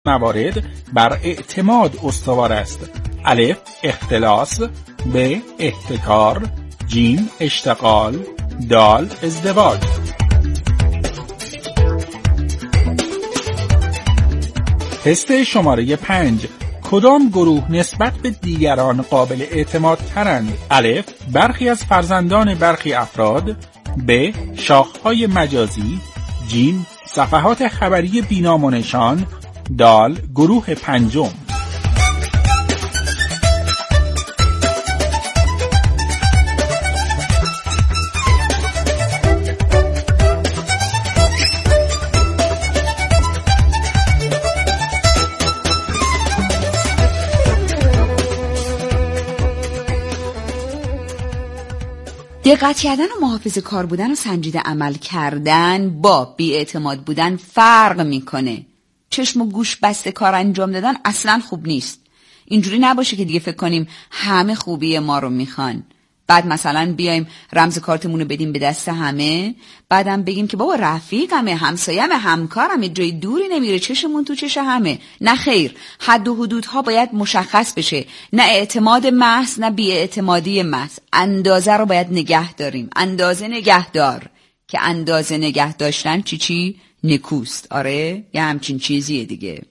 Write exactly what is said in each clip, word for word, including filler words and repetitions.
موارد بر اعتماد استوار است. الف اختلاس، ب احتکار، جیم اشتغال، دال ازدواج. تست شماره پنج. کدام گروه نسبت به دیگران قابل اعتماد ترند؟ الف برخی از فرزندان برخی افراد، ب شاخه‌های مجازی، جیم صفحات خبری بینام و نشان، دال گروه پنجم. دقت کردن و محافظه کار بودن و سنجیده عمل کردن با بی‌اعتماد بودن فرق میکنه. چشم و گوش بسته کار انجام دادن اصلا خوب نیست. اینجوری نباشه که دیگه فکر کنیم همه خوبی ما رو میخوان. بعد مثلا بیایم رمز کارتمون رو بدیم به دست همه، بعدم بگیم که بابا رفیقمه، همسایه‌مه، همکارمه، جای دوری نمیره، چشمون تو چش همه. نه خیر، حد و حدودها باید مشخص بشه. نه اعتماد محض نه بی‌اعتمادی محض. اندازه رو باید نگه داریم. اندازه نگه دار که اندازه نگه داشتن چی چی نکوست. آره یه همچین چیزیه دیگه.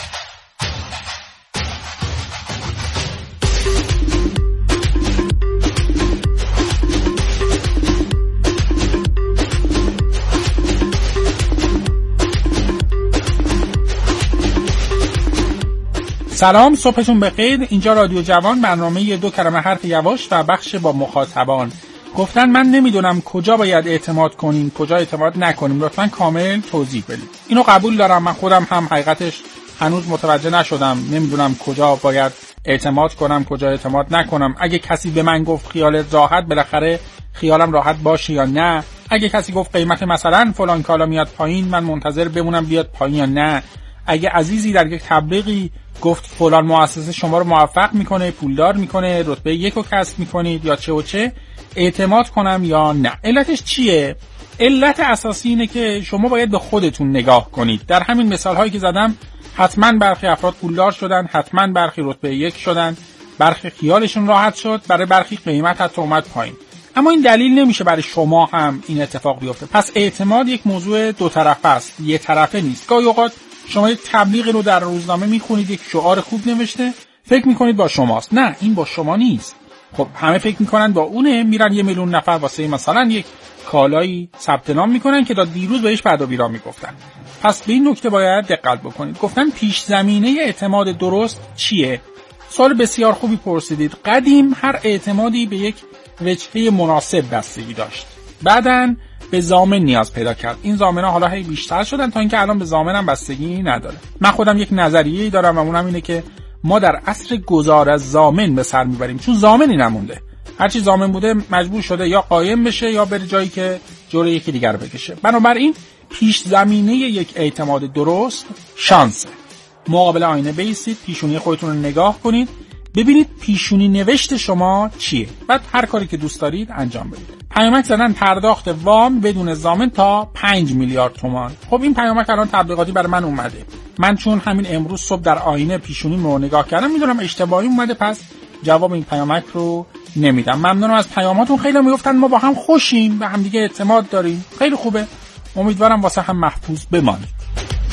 سلام، صبحتون بخیر. اینجا رادیو جوان، برنامه دو کلمه حرف یواش و بخش با مخاطبان. گفتن من نمیدونم کجا باید اعتماد کنیم کجا اعتماد نکنیم، لطفاً کامل توضیح بدید. اینو قبول دارم، من خودم هم حقیقتش هنوز متوجه نشدم، نمیدونم کجا باید اعتماد کنم کجا اعتماد نکنم. اگه کسی به من گفت خیالت راحت، بالاخره خیالم راحت باشه یا نه؟ اگه کسی گفت قیمت مثلا فلان کالا میاد پایین، من منتظر بمونم بیاد پایین یا نه؟ اگه عزیزی در یک تبلیغی گفت فلان مؤسسه شما رو موفق میکنه، پولدار میکنه، رتبه یک رو کسب میکنید یا چه و چه، اعتماد کنم یا نه؟ علتش چیه؟ علت اساسی اینه که شما باید به خودتون نگاه کنید. در همین مثال هایی که زدم حتما برخی افراد پولدار شدن، حتما برخی رتبه یک شدن، برخی خیالشون راحت شد، برای برخی قیمت حتی اومد پایین. اما این دلیل نمیشه برای شما هم این اتفاق بیفته. پس اعتماد یک موضوع دو طرفه است، یه طرفه نیست. گاهی اوقات شما یک تبلیغ رو در روزنامه میخونید، یک شعار خوب نوشته، فکر میکنید با شماست. نه، این با شما نیست. خب همه فکر میکنن با اونه، میرن یه میلیون نفر واسه مثلا یک کالایی ثبت نام میکنن که تا دیروز بهش بعد و بیرا میگفتن. پس به این نکته باید دقت بکنید. گفتن پیش زمینه اعتماد درست چیه؟ سوال بسیار خوبی پرسیدید. قدیم هر اعتمادی به یک وجهه مناسب بستگی داشت. بعدن به ضامن نیاز پیدا کرد. این ضامن‌ها حالا هی بیشتر شدن تا اینکه الان به ضامن هم بستگی نداره. من خودم یک نظریه‌ای دارم و اونم اینه که ما در عصر گذار از ضامن به سر میبریم، چون ضامنی نمونده. هر چی ضامن بوده مجبور شده یا قایم بشه یا بره جایی که جلوی یکی دیگر بکشه. بنابراین پیش زمینه یک اعتماد درست شانسه. مقابل آینه بایستید، پیشونی خودتون رو نگاه کنید، ببینید پیشونی نوشت شما چیه. بعد هر کاری که دوست دارید انجام بدید. پیامک زدن پرداخت وام بدون ضامن تا پنج میلیارد تومان. خب این پیامک الان تبلیغاتی برای من اومده. من چون همین امروز صبح در آینه پیشونی رو نگاه کردم، میدونم اشتباهی اومده، پس جواب این پیامک رو نمیدم. ممنونم از پیاماتون. خیلی میگفتن ما با هم خوشیم، به هم دیگه اعتماد داریم. خیلی خوبه. امیدوارم واسه هم محفوظ بمانید.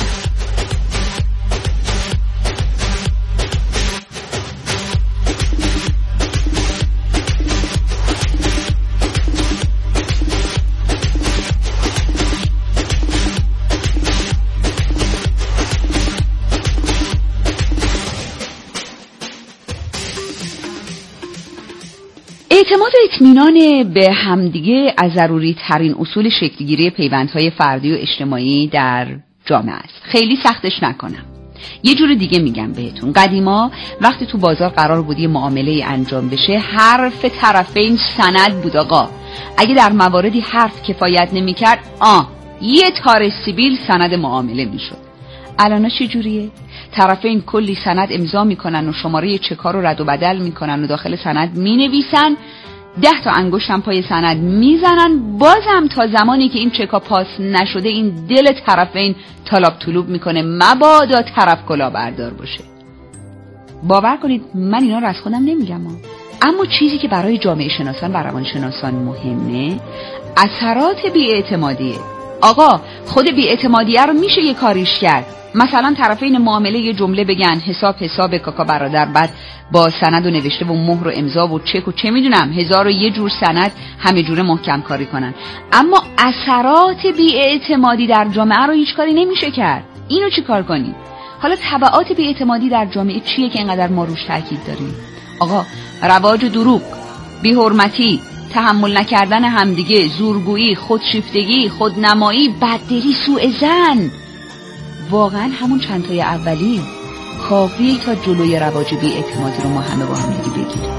اعتماد و اطمینان به همدیگه از ضروری ترین اصول شکلگیری پیوندهای فردی و اجتماعی در جامعه است. خیلی سختش نکنم. یه جور دیگه میگم بهتون. قدیما وقتی تو بازار قرار بود یه معامله انجام بشه، حرف طرفین سند بود آقا. اگه در مواردی حرف کفایت نمیکرد، آه یه تار سیبیل سند معامله میشد. الان چه جوریه؟ طرفین کلی سند امضا میکنن و شماره چک‌ها رو رد و بدل میکنن و داخل سند مینویسن ده تا انگشتم پای سند میزنن، بازم تا زمانی که این چکا پاس نشده این دل طرفین طلب طلوب میکنه مبادا طرف کلا بردار باشه. باور کنید من اینا رو از خودم نمیگم ها. اما چیزی که برای جامعه شناسان و روانشناسان مهمه اثرات بی‌اعتمادیه. آقا خود بی‌اعتمادیه رو میشه یه کاریش کرد. مثلا طرفین معامله یه جمله بگن حساب حساب کاکا برادر، بعد با سند و نوشته و مهر و امضا و چک و چه میدونم هزار و یه جور سند همه جوره محکم کاری کنن. اما اثرات بی‌اعتمادی در جامعه رو هیچ کاری نمیشه کرد. اینو چی کار کنیم؟ حالا تبعات بی‌اعتمادی در جامعه چیه که اینقدر ما روش تاکید داریم؟ آقا رواج دروغ، بی‌حرمتی، تحمل نکردن همدیگه، زورگویی، خودشیفتگی، خودنمایی، بددلی، سوء ظن. واقعا همون چند تای اولی کافیه تا جلوی رواج بی‌اعتمادی رو ما همه با هم دیگه بگیریم.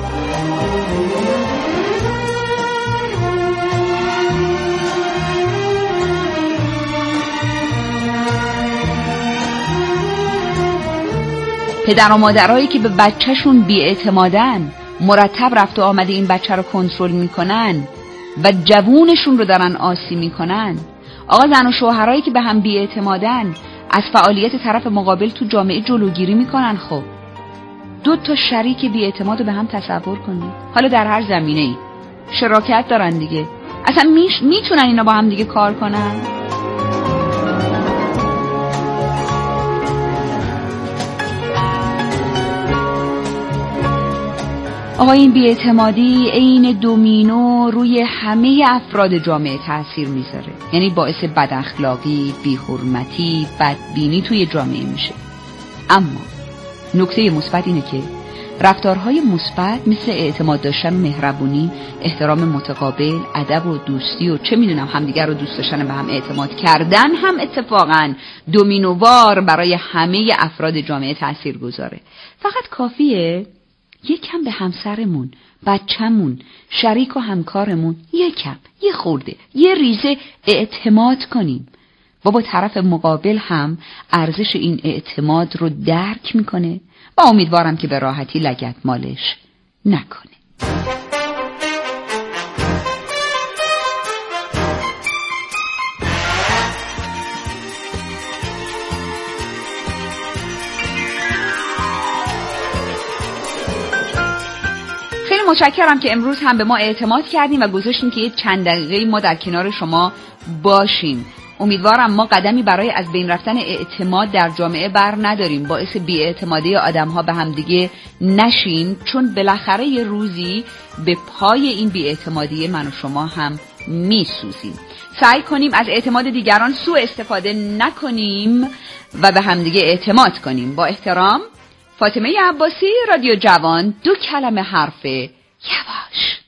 پدر و مادرایی که به بچهشون بی‌اعتمادن، مرتب رفت و آمده این بچه رو کنترل میکنن و جوونشون رو دارن آسی میکنن. آقا زن و شوهرایی که به هم بی‌اعتمادن از فعالیت طرف مقابل تو جامعه جلوگیری میکنن. خب دو تا شریک بی‌اعتماد رو به هم تصور کنید، حالا در هر زمینه‌ای شراکت دارن دیگه، اصلا میش میتونن اینا با هم دیگه کار کنن؟ آقا این بی‌اعتمادی عین دومینو روی همه افراد جامعه تأثیر میذاره، یعنی باعث بد اخلاقی، بی‌حرمتی، بدبینی توی جامعه میشه. اما نکته مثبت اینه که رفتارهای مثبت مثل اعتماد داشتن و مهربونی، احترام متقابل، ادب و دوستی و چه میدونم همدیگر رو دوست داشتن و به هم اعتماد کردن هم اتفاقاً دومینووار برای همه افراد جامعه تأثیر گذاره. فقط کافیه یکم به همسرمون، بچه‌مون، شریک و همکارمون یکم، یه خورده، یه ریزه اعتماد کنیم. بابا طرف مقابل هم ارزش این اعتماد رو درک میکنه و امیدوارم که به راحتی لگد مالش نکنه. متشکرم که امروز هم به ما اعتماد کردیم و گذاشتیم که یه چند دقیقه ما در کنار شما باشیم. امیدوارم ما قدمی برای از بین رفتن اعتماد در جامعه بر نداریم، باعث بی‌اعتمادی آدم‌ها به هم دیگه نشیم، چون بالاخره یه روزی به پای این بی‌اعتمادی من و شما هم میسوزیم. سعی کنیم از اعتماد دیگران سوء استفاده نکنیم و به هم دیگه اعتماد کنیم. با احترام، فاطمه عباسی، رادیو جوان، دو کلمه حرف یواش.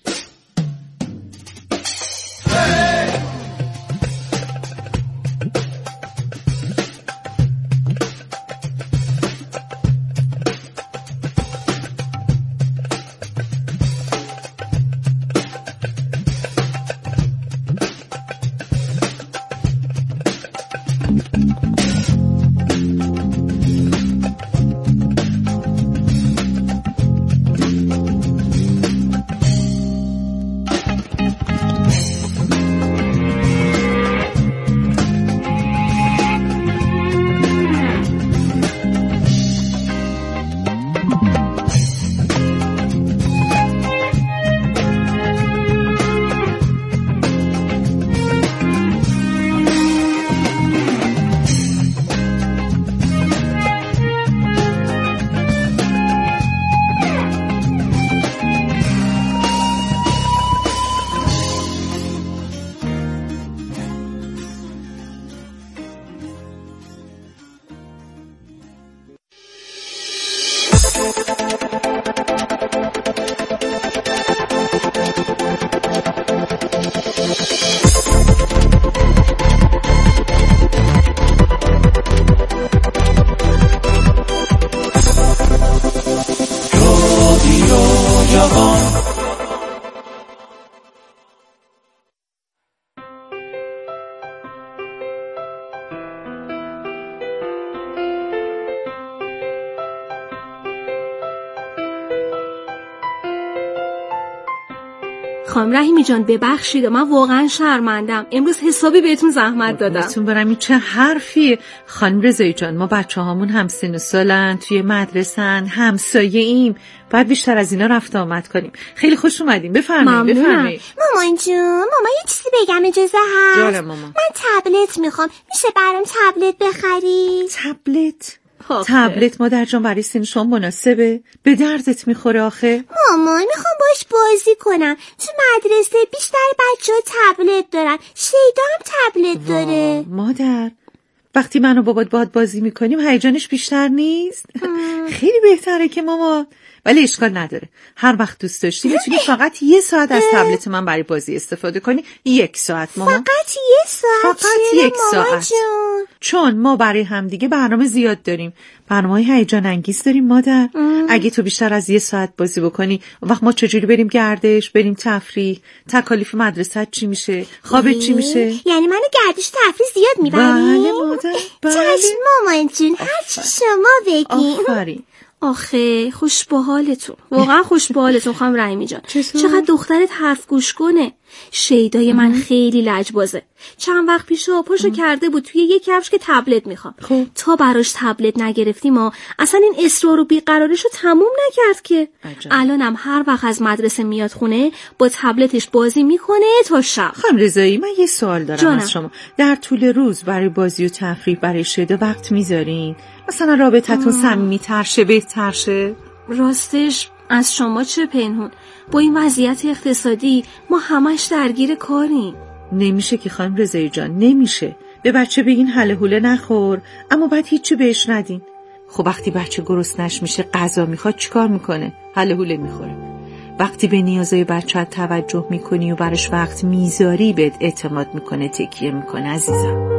خانم رحیمی جان ببخشید، من واقعا شرمندم، امروز حسابی بهتون زحمت دادم. بهتون برم این چه حرفیه خانم رضایی جان؟ ما بچه هامون هم سن و سالن، توی مدرسن، همسایه ایم، باید بیشتر از اینا رفت آمد کنیم. خیلی خوش اومدین، بفرمایید بفرمایید. مامان جون، مامان یه چیزی بگم اجازه هست؟ جانم مامان. من تبلت میخوام، میشه برام تبلت بخری؟ تبلت؟ تبلت مادر جان برای سن شما مناسبه؟ به دردت میخوره آخه؟ مامان میخوام باش بازی کنم، تو مدرسه بیشتر بچه ها تبلت دارن، شیدا هم تبلت داره. مادر وقتی من و بابات باهات بازی میکنیم هیجانش بیشتر نیست؟ خیلی بهتره که ماما، ولی اشکال نداره، هر وقت دوست داشتی میتونی فقط یه ساعت از تبلت من برای بازی استفاده کنی. یک ساعت ماما. فقط یه ساعت؟ فقط یک ساعت جون؟ چون ما برای همدیگه برنامه زیاد داریم، برنامه‌های هیجان انگیز داریم مادر. ام. اگه تو بیشتر از یه ساعت بازی بکنی وقت ما چجوری بریم گردش، بریم تفریح، تکالیف مدرسه چی میشه، خوابت چی میشه؟ یعنی منو گردش تفریح زیاد میبری؟ بله مادر بله. چشم مامان جون، هر چی شما بگین. آفرین. آخه خوش به حالتون، واقعا خوش به حالتون خانم رحیمی جان. چقدر دخترت حرف گوش کنه. شیدای من خیلی لجبازه، چند وقت پیش پاشو کرده بود توی یک کفش که تبلت میخوام. خب. تا براش تبلت نگرفتیم ما اصلا این اصرار و بیقراریشو تموم نکرد که. الانم هر وقت از مدرسه میاد خونه با تبلتش بازی میکنه تا شب. خانم رضایی من یه سوال دارم جانم. از شما، در طول روز برای بازی و تفریح برای شیدا وقت میذارین؟ مثلا رابطتون صمیمی‌تر شه، بهتر شه؟ راستش از شما چه پنهون، با این وضعیت اقتصادی ما همش درگیر کاریم. نمیشه که خانم رضایی جان، نمیشه. به بچه بگین هله هوله نخور، اما بعد هیچی بهش ندین. خب وقتی بچه گرسنش میشه غذا میخواد چیکار میکنه؟ هله هوله میخوره. وقتی به نیازهای بچه توجه میکنی و براش وقت میذاری بهت اعتماد میکنه، تکیه میکنه عزیزم.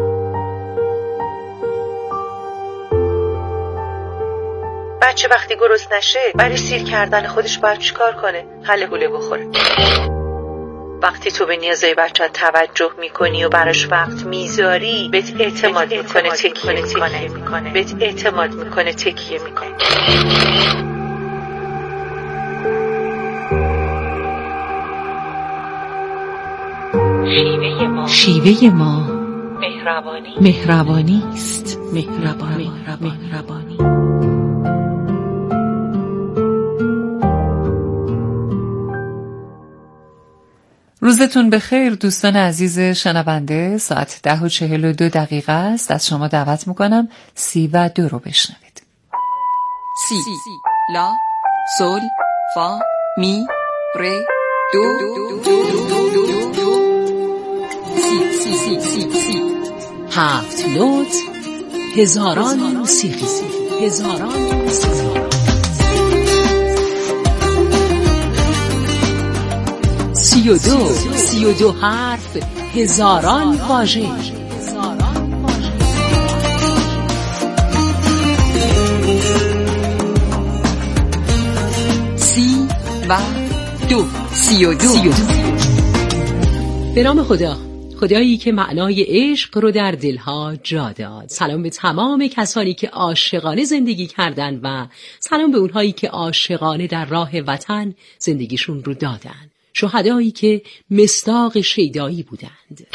بچه وقتی گرسنه نشه برای سیر کردن خودش باید چیکار کنه؟ هله هوله بخوره. وقتی تو به نیازهای بچه توجه میکنی و براش وقت میذاری بهت اعتماد میکنه، تکیه میکنه، بهت اعتماد میکنه، تکیه میکنه. شیوه ما شیوه ما مهربانی مهربانی است. مهربانی مهربانی روزتون بخیر دوستان عزیز شنونده. ساعت ده و چهل و دو دقیقه است. از شما دعوت میکنم سی و دو رو بشنوید. سی, سی. لا سول فا می ره دو سی سی سی سی سی هفت نوت، هزاران موسیقی، هزاران موسیقی. سی و دو سی و دو حرف، هزاران واژه. سی و دو سی و دو, سی و دو. به نام خدا، خدایی که معنای عشق رو در دلها جا داد. سلام به تمام کسانی که عاشقانه زندگی کردن و سلام به اونهایی که عاشقانه در راه وطن زندگیشون رو دادن. شهدایی که مصداق شیدایی بودند.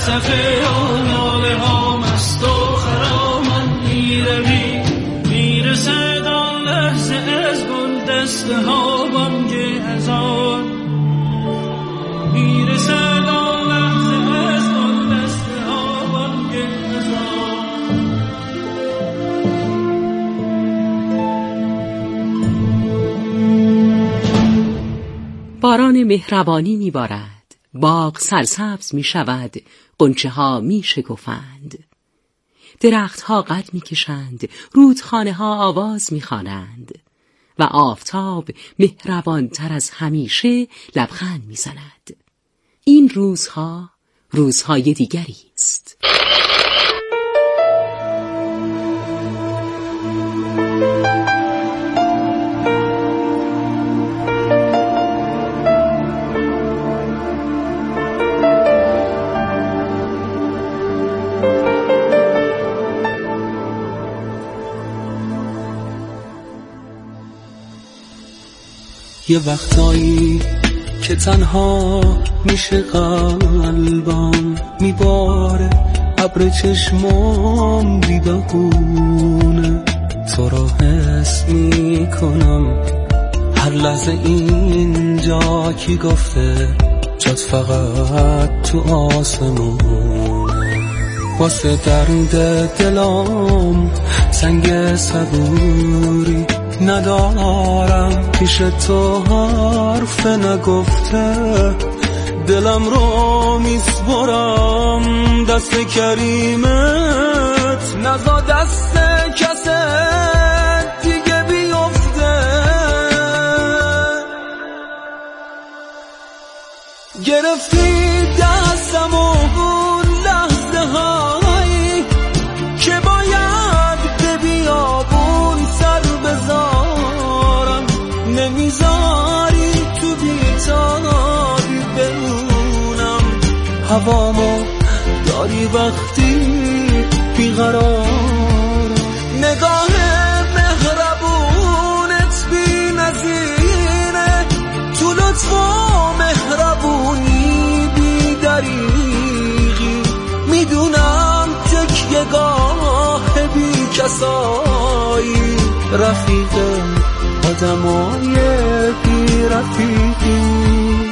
صفحه ها ناله ها مست و خرامان میروی میرسد آن لحظه از گل دسته ها بانگ اذان میرسد آن لحظه از گل دسته ها بانگ اذان. باران مهربانی میبارد، باغ سرسبز می شود، غنچه ها می شکفند، درخت ها قد می کشند، رودخانه ها آواز می خوانند و آفتاب مهربان تر از همیشه لبخند می زند. این روزها روزهای دیگری است. یه وقتایی که تنها میشه قلبم میباره ابر چشمام بی بهونه تو را حس میکنم هر لحظه اینجا کی گفته جات فقط تو آسمونه واسه درد دلام سنگ صبوری ندارم پیش تو حرف نگفته دلم رو میسپرم دست کریمت نزا دست کسی دیگه بیفته گرفتی دستم و اون لحظه هایی که باید به بیابون سر بذارم نمیذاری تو بیتابی بمونم هوامو داری وقتی بیقرار نگاه مهربونت بی نظیره تو لطف و مهربونی بی دریغی میدونم تکیه گاه بی کسایی رفیق آدمای بی رفیقی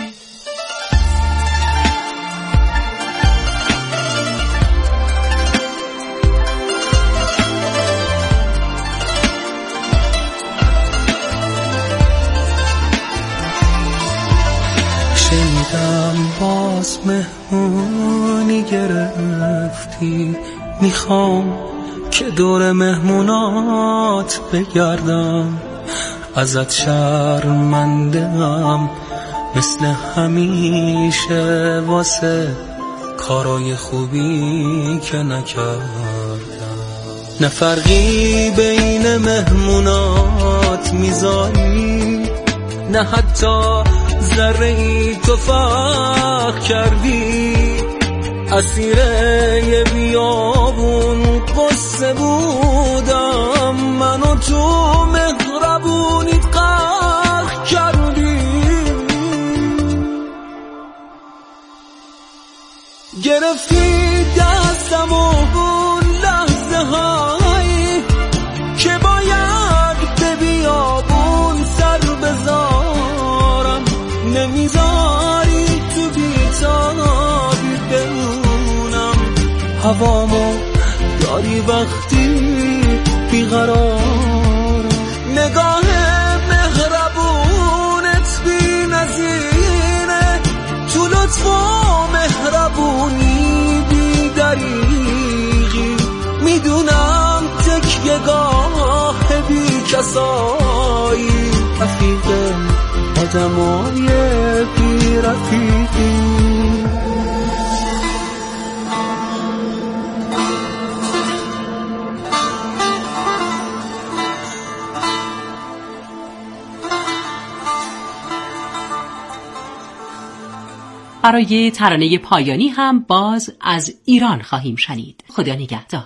شنیدم باز مهمونی گرفتی میخوام که دور مهمونات بگردم ازت شرمنده‌ام مثل همیشه واسه کارای خوبی که نکردم نه فرقی بین مهمونات میذاری نه حتی ذره ای تو فرق کردی اسیر یه بیابون قصه بودم منو تو مهربونیت غرق کردی گرفتی دستم و اون لحظه هایی که باید به بیابون سر بذارم نمیذاری تو بیتابی بمونم هوامو داری وقتی بیقرار نگاه مهربونت بی نظیره تو لطف و مهربونی بی دریغی میدونم تکیه گاه بی کسایی رفیق آدمای بی رفیقی برای ترانه پایانی هم باز از ایران خواهیم شنید. خدا نگهدار.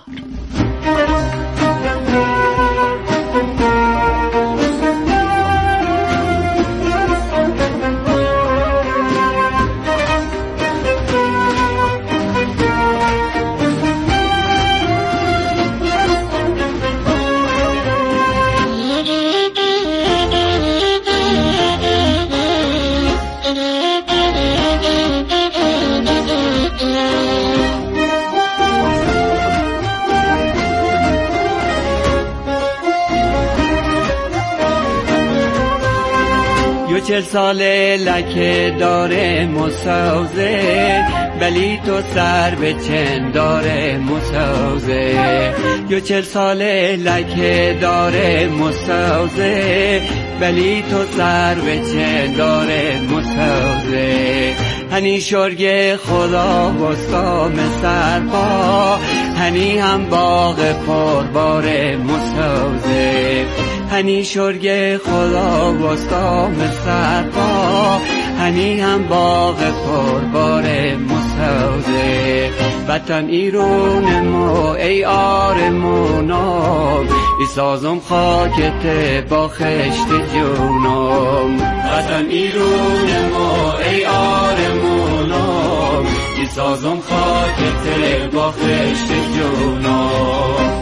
چل ساله لکه داره مسوزه، ولی تو سر به چن داره مسوزه. یو چل ساله لکه داره مسوزه، ولی تو سر به چن داره مسوزه. هنی شرگ خدا وستام سرپا، هنی هم باغ پربار مسوزه. هنی شرگ خدا وستام سرپا، هنی هم باغ پربار مسوزه. وطن ایرون ما ای آرمونم، ای سازم خاکت با خشت جونم. وطن ایرون ما ای آرمونم، ای سازم خاکت با خشت جونم.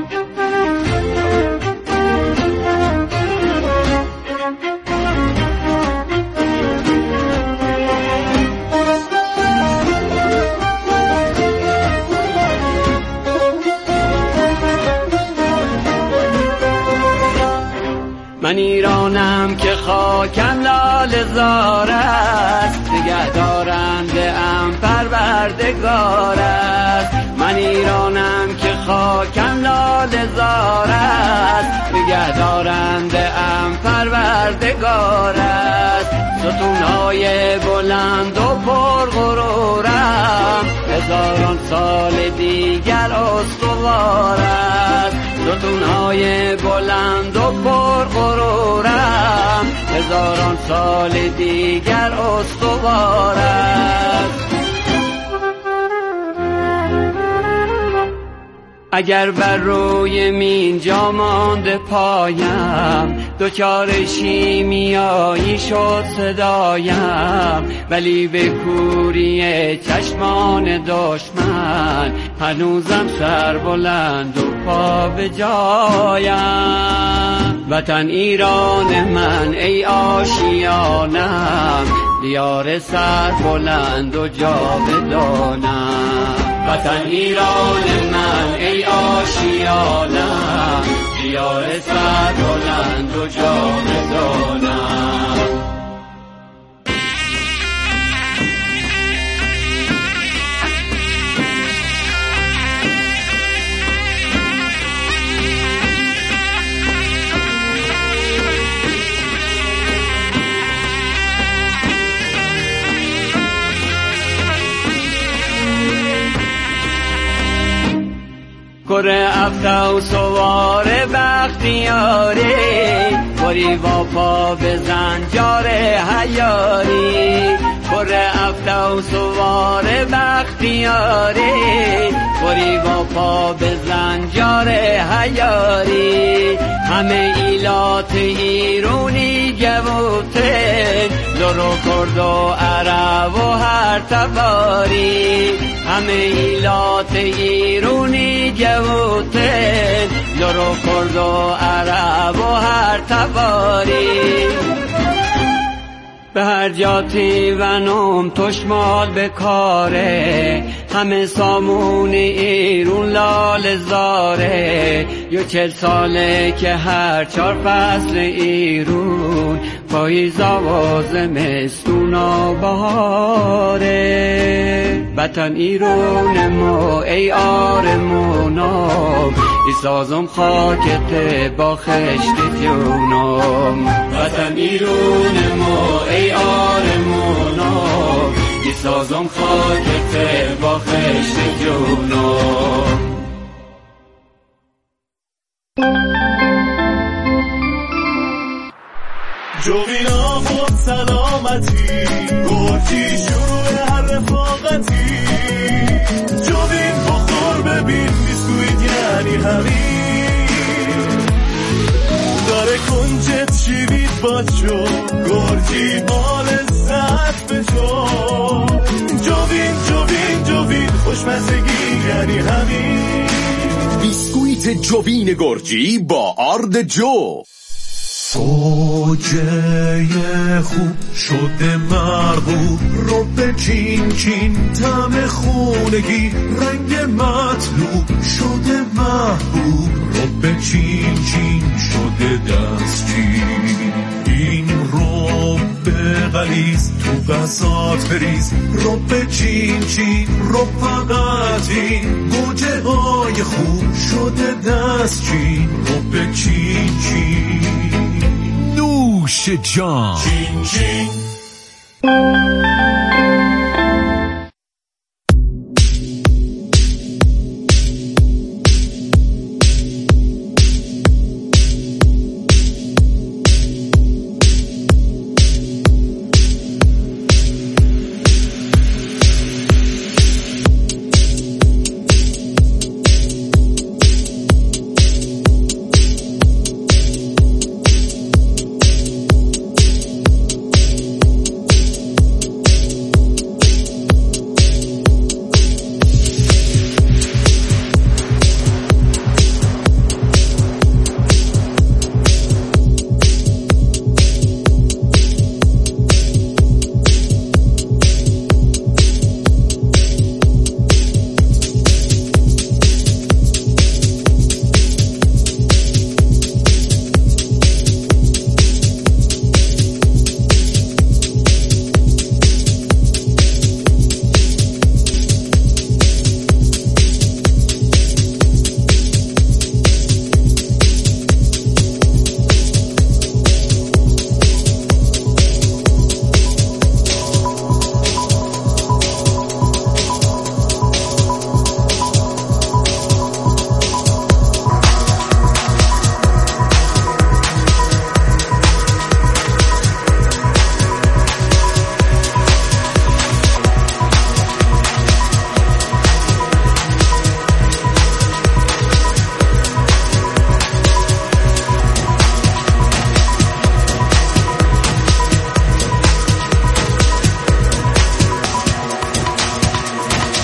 من ایرانم که خاکم لاله زار است، نگه دارنده ام پروردگار است. من ایرانم که خاکم لاله زار است، نگه دارنده ام پروردگار است. ستونهای بلند و پرغرورم، هزاران سال دیگر استوار است. ستونهای بلند و پرغرورم، هزاران سال دیگر استوار است. اگر بر روی مین جا مانده پایم، دوچار شیمیایی شد صدایم. ولی به کوری چشمان دشمن، هنوزم سر بلند و پا به جایم. وطن ایران من ای آشیانم، دیار سر بلند و جاودانم. وطن ایران من ای آشیانم، دیار سر بلند و جاودانم. کره افتا و سوار بختیاری، بری با پا به زنجار حیاری. کره افتا و سوار بختیاری، بری با پا به زنجار حیاری. همه ایلات ایرونی گوته، لورو کرد و عرب و هر تباری. همه ایلات ایرونی گوته، لورو کرد و عرب و هر تباری. به هر جاتی ونم تشمال بکاره، همه سامون ایرون لال زاره. یو چل ساله که هر چار فصل ایرون، پاییز و زمستون و بهاره. وطن ایرون ما ای آرمونم، ای سازم خاکت با خشت جونم. وطن ایرون ما ای آرمونم، ای سازم خاکت با خشت جونم. جوینا خود سلامتی، گرچی شروع هر رفاقتی. جوین بخور ببین بیسکویت یعنی همین، داره کنجت شیوید باشو، گرچی با لذت بشو. جوین جوین جوین خوشمزگی یعنی همین. بیسکویت جوین گرجی با آرد جو. سوجه خوب شده مرغوب، رو به چین چین طعم خونگی، رنگ مطلوب شده محبوب، رو به چین چین شده دستچین. این رو غلیظ تو غذات بریز. رب چین چین رب فقط این گوجه های خوب شده دست چین. رب چین چین نوش جان. چین چین